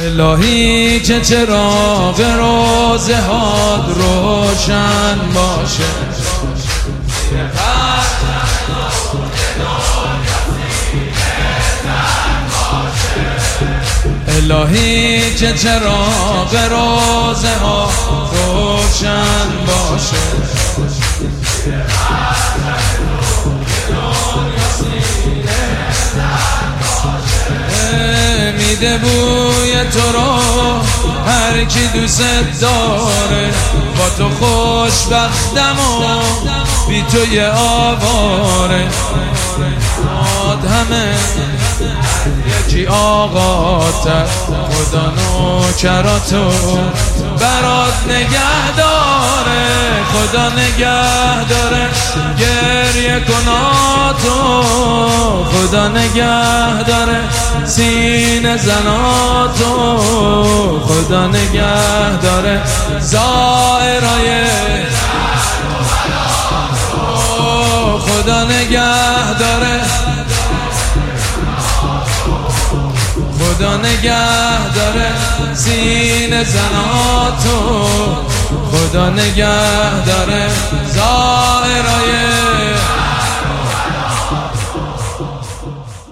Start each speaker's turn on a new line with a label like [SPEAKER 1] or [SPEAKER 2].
[SPEAKER 1] الهی که چراغ روزهات روشن باشه، الهی که چراغ روزهات روشن باشه، میده بوی تو رو هر کی دوست داره، با تو خوشبختم و بی تو یه آواره، همه یکی آقاتر، خدا نوکراتو برات نگه داره، خدا نگه داره، گریه کناتو خدا نگه داره، سینه زناتو خدا نگه داره، زائرای خدا نگه داره، خدا نگه داره، سینه زناتو خدا نگه داره، زائرای